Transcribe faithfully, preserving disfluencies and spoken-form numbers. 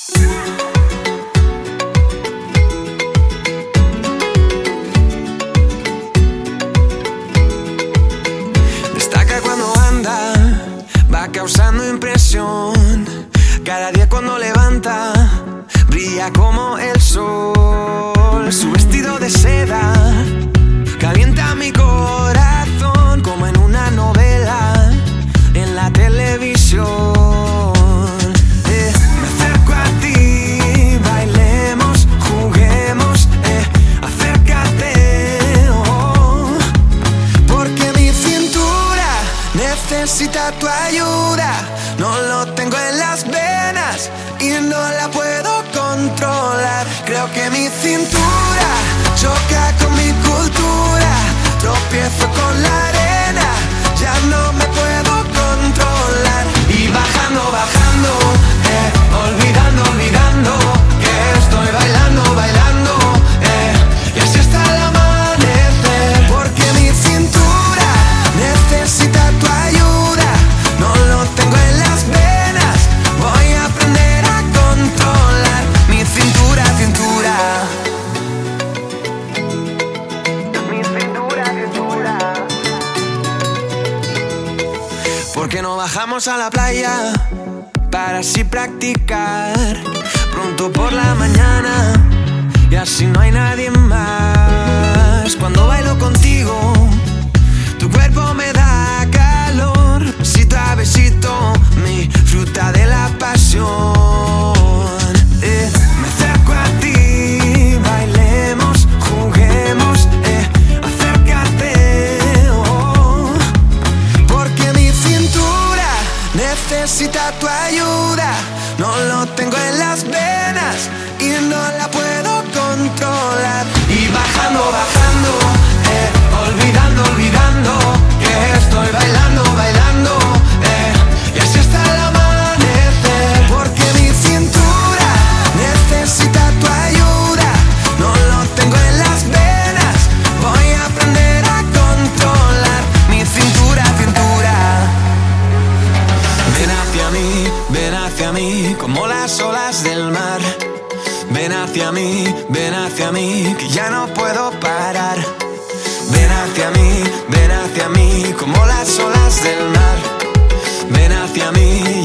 Destaca cuando anda, va causando impresión. Cada día cuando levanta, brilla como el sol. Su vestido de seda calienta mi corazón como en una novela en la televisión. Eh, me acerco a ti, bailemos, juguemos, eh, acércate, oh, porque mi cintura necesita tu ayuda. No lo tengo en las venas y no la puedo controlar. Creo que mi cintura choca con mi cultura. Tropiezo con la arena, ya no me puedo controlar. Y bajando, bajando, eh, olvidando, olvidando que estoy bailando, bailando, eh, y así hasta el amanecer. Porque mi cintura necesita tu ayuda. No lo tengo en las venas, voy a aprender a controlar mi cintura, cintura. Mi cintura, cintura. ¿Por qué no bajamos a la playa para así practicar pronto por la mañana y así no hay nadie más? Cuando bailo contigo, tu cuerpo me da calor, besito a besito, mi fruta de la pasión. Eh, me acerco a ti, bailemos, juguemos, eh, acércate, oh, porque mi cintura necesita tu ayuda. No lo tengo en las venas y no la puedo controlar. Y bajando, bajando, eh, olvidando, olvidando que estoy bailando, bailando, eh, y así hasta el amanecer. Porque mi cintura necesita tu ayuda. No lo tengo en las venas, voy a aprender a controlar mi cintura, cintura. Ven hacia mí, ven hacia mí, como las olas del mar. Ven hacia mí, ven hacia mí, que ya no puedo parar. Ven hacia mí, ven hacia mí, como las olas del mar. Ven hacia mí,